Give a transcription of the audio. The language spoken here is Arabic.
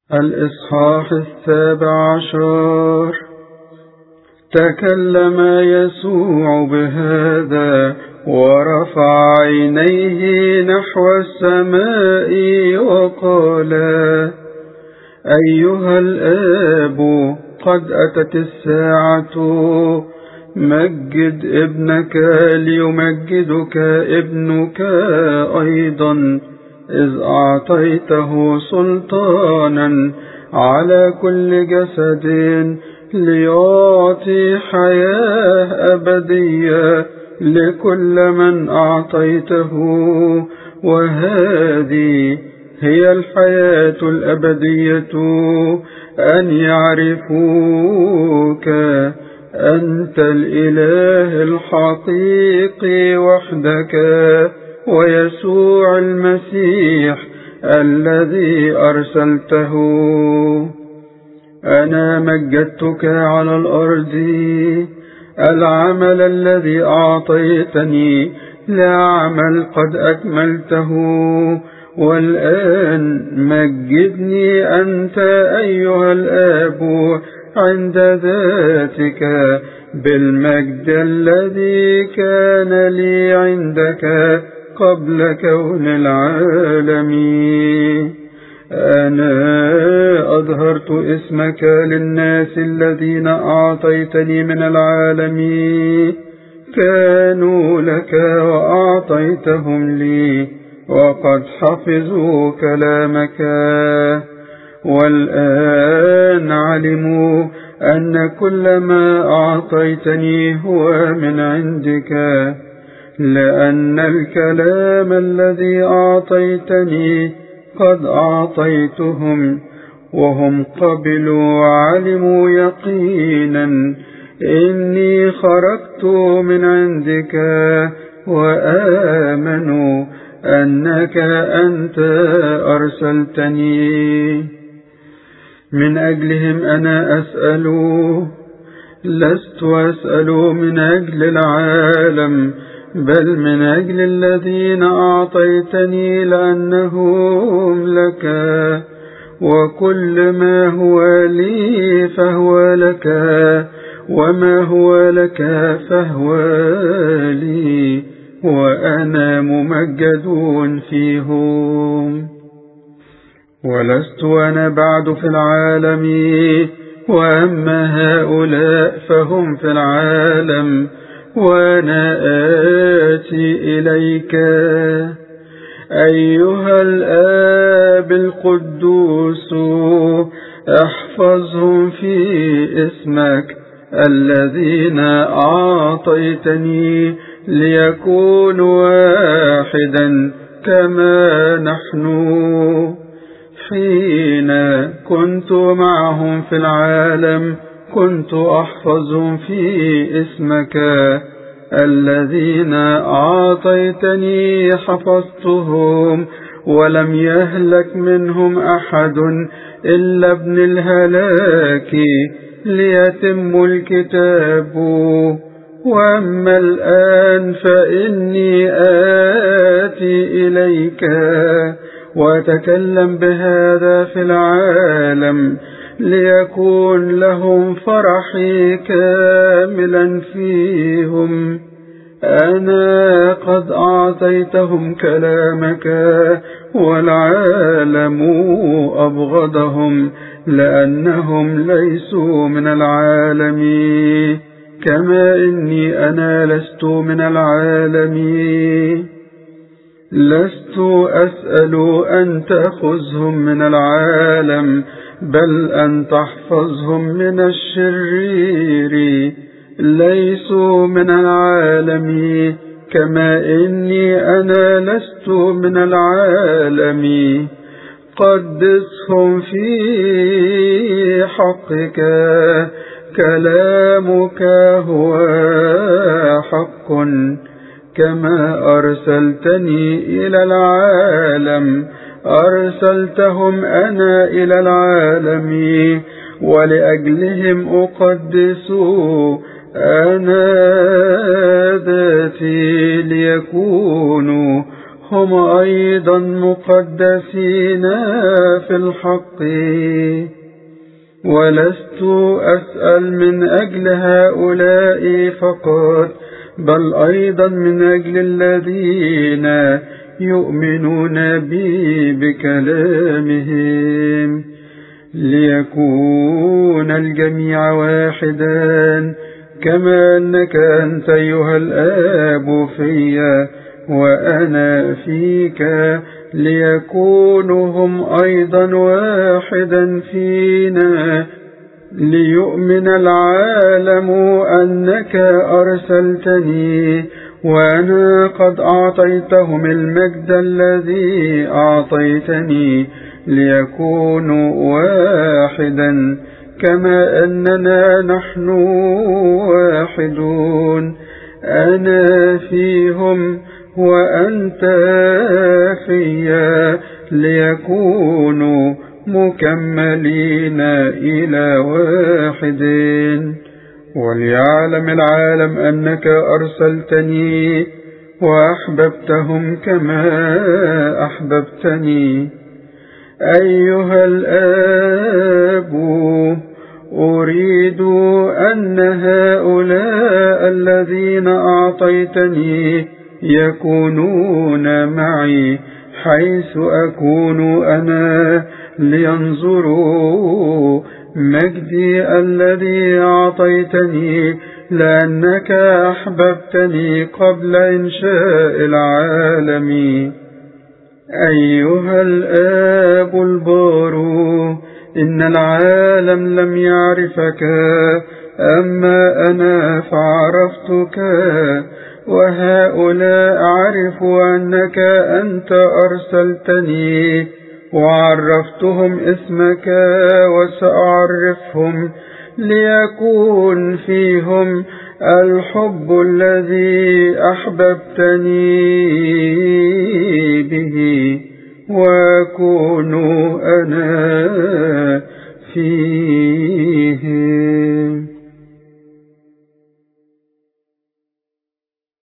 الإصحاح 17. تكلم يسوع بهذا ورفع عينيه نحو السماء وقال: أيها الآب، قد أتت الساعة، مجد ابنك ليمجدك ابنك أيضا، إذ أعطيته سلطانا على كل جسد، ليعطي حياة أبدية لكل من أعطيته، وهذه هي الحياة الأبدية، أن يعرفوك أنت الإله الحقيقي وحدك، ويسوع المسيح الذي أرسلته. أنا مجدتك على الأرض، العمل الذي أعطيتني لعمل قد أكملته، والآن مجدني أنت أيها الآب عند ذاتك بالمجد الذي كان لي عندك قبل كون العالم. أنا أظهرت اسمك للناس الذين أعطيتني من العالم، كانوا لك وأعطيتهم لي، وقد حفظوا كلامك، والآن علموا أن كل ما أعطيتني هو من عندك، لأن الكلام الذي أعطيتني قد أعطيتهم، وهم قبلوا وعلموا يقينا إني خرجت من عندك، وآمنوا أنك أنت أرسلتني. من أجلهم أنا أسأل، لست أسأل من أجل العالم، بل من أجل الذين أعطيتني، لأنهم لك، وكل ما هو لي فهو لك، وما هو لك فهو لي، وأنا ممجد فيهم. ولست أنا بعد في العالم، وأما هؤلاء فهم في العالم، وأنا آتي إليك. أيها الآب القدوس، احفظهم في اسمك الذين أعطيتني، ليكونوا واحدا كما نحن. حين كنت معهم في العالم كنت أحفظهم في اسمك الذين أعطيتني، حفظتهم، ولم يهلك منهم أحد إلا ابن الهلاك، ليتم الكتاب. وأما الآن فإني آتي إليك، وأتكلم بهذا في العالم، ليكون لهم فرحي كاملا فيهم. أنا قد أعطيتهم كلامك، والعالم أبغضهم، لأنهم ليسوا من العالم، كما إني أنا لست من العالم. لست أسأل أن تأخذهم من العالم، بل أن تحفظهم من الشرير. ليسوا من العالم، كما إني أنا لست من العالم. قدسهم في حقك، كلامك هو حق، كما أرسلتني إلى العالم أرسلتهم أنا إلى العالم، ولأجلهم أقدس أنا ذاتي، ليكونوا هم أيضا مقدسين في الحق. ولست أسأل من أجل هؤلاء فقط، بل أيضا من أجل الذين يؤمنون بي بكلامهم، ليكون الجميع واحدا كما أنك أنت أيها الآب في وأنا فيك، ليكونوا هم أيضا واحدا فينا، ليؤمن العالم أنك أرسلتني وأنا قد أعطيتهم المجد الذي أعطيتني، ليكونوا واحدا كما أننا نحن واحدون، أنا فيهم وأنت فيا، ليكونوا مكملين إلى واحد. وليعلم العالم أنك أرسلتني وأحببتهم كما أحببتني. أيها الآب، أريد أن هؤلاء الذين أعطيتني يكونون معي حيث أكون أنا، لينظروا مجدي الذي أعطيتني، لأنك أحببتني قبل إنشاء العالم. أيها الآب البار، إن العالم لم يعرفك، أما أنا فعرفتك، وهؤلاء عرفوا أنك أنت أرسلتني، وعرفتهم اسمك وسأعرفهم، ليكون فيهم الحب الذي أحببتني به، وأكون أنا فيهم.